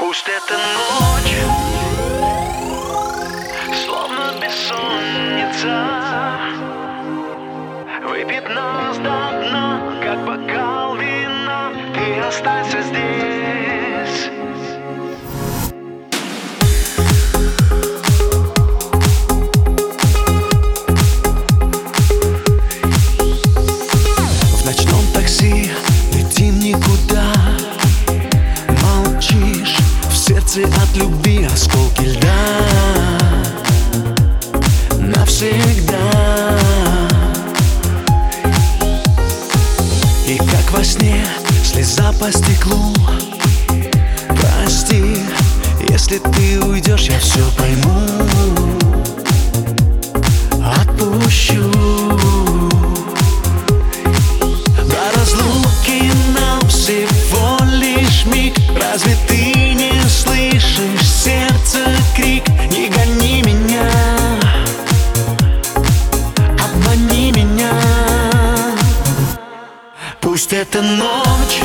Пусть эта ночь словно бессонница выпьет нас до дна, как бокал вина. Ты останься здесь. В ночном такси летим никуда. Молчишь, в сердце от любви осколки льда. Навсегда. И как во сне слеза по стеклу. Прости, если ты уйдешь, я все пойму. Отпущу. До разлуки нам всего лишь миг. Разве ты не слышишь сердце крик? Не гони меня, обмани меня. Пусть эта ночь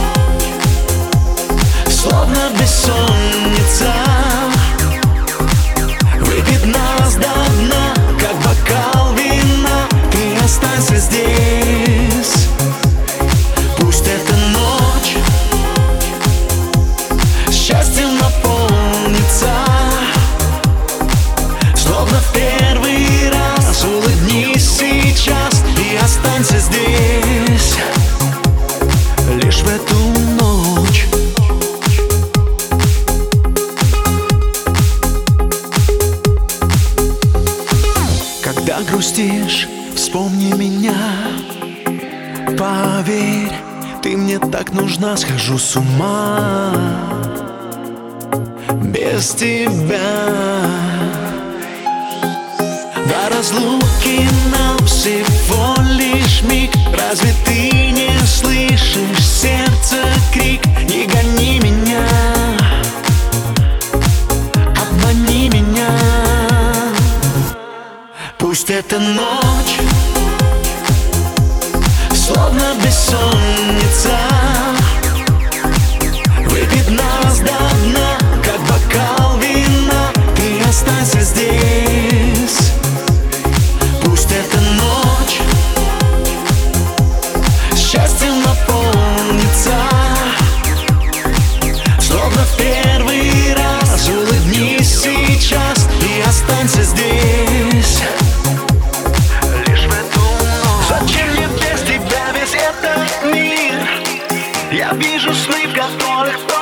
словно бессонница выпьет нас до дна, как бокал вина. Ты останься здесь. Пусть эта ночь счастьем наполнится, словно в первый раз. Улыбнись сейчас и останься здесь. Лишь в эту ночь. Когда грустишь, вспомни меня. Поверь, ты мне так нужна, схожу с ума без тебя. До разлуки нам всего лишь миг. Разве ты не слышишь сердце крик? Не гони меня, обмани меня. Пусть эта ночь словно бессонница выпьет нас до дна, как бокал вина. Ты останься здесь. Пусть эта ночь счастьем наполнится, словно в первый раз. Улыбнись сейчас и останься здесь. Лишь в эту ночь. Зачем мне без тебя, весь этот мир? Я вижу сны, в которых